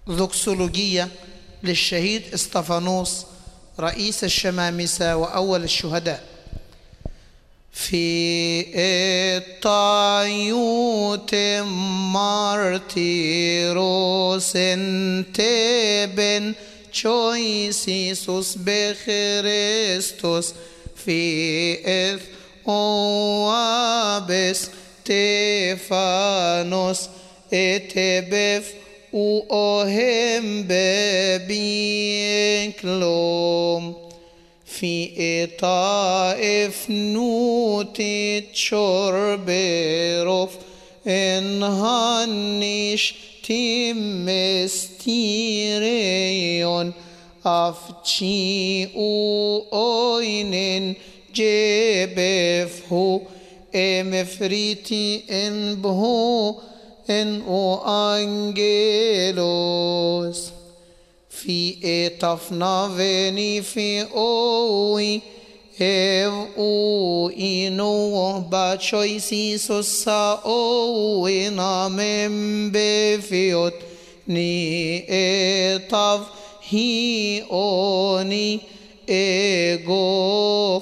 ذوكسولوجية للشهيد اسطفانوس رئيس الشمامسة وأول الشهداء. في الطايوت مارتيروس انتبن تشويسيسوس بخريستوس في إث أوابس تيفانوس اتبف وأهم ببيكلوم في إطائف نوتي تشربروف إنهانيش تيمستيريون أفتشي أوينين جيبفهو إمفريتي إنبهو إن أنجيلوس في إطفنا فيني في أوي او إنو باتشويسيسوس ساوي نامم بفيوت ني إطف هي أوني إغوف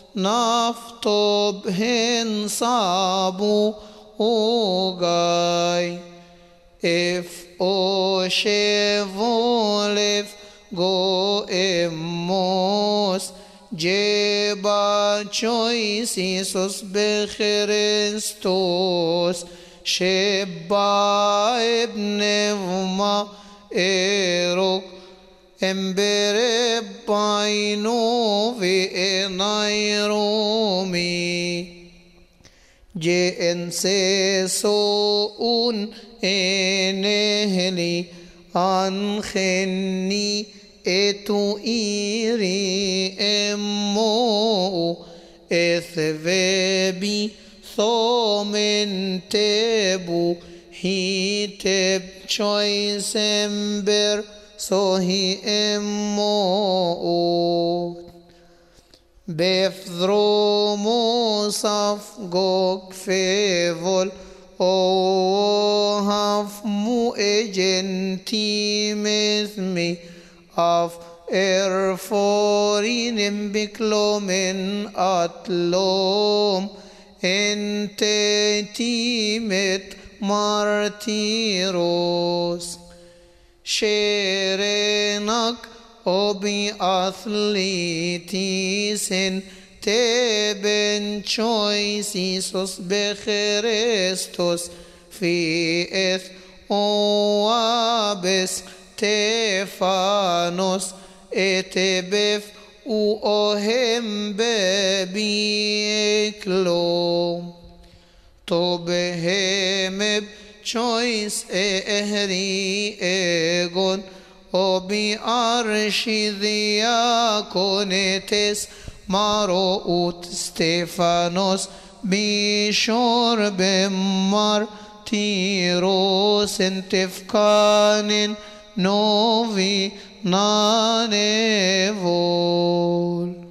نفتب هن صابو أوغاي إف أو شيفولف غو إموس جيبا تشويسيسوس بخريستوس شبا ابن وما إيروك امبرباينو في نيرومي جئنسيسون إنهلي أنخني إتو إيري إمو إثبابي ثومن تبو هي تب تشويسمبر سوهي إمو بفذرومو صفقوك فيفول أو هفمو إجنتي مثمي أف إرفورين بكلومن أتلوم انت تيمت مارتيروس شيرينك أبي أثليتيسن تبن تشويسيسوس بخريستوس في إث أوابس تيفانوس اتبف وأهم ببيكلوم طبهم بتشويس إهري إيغون وبأرش ذياكونيتس ماروت ستيفانوس بشرب مارتيروس انتفكان نوفي نانيفول.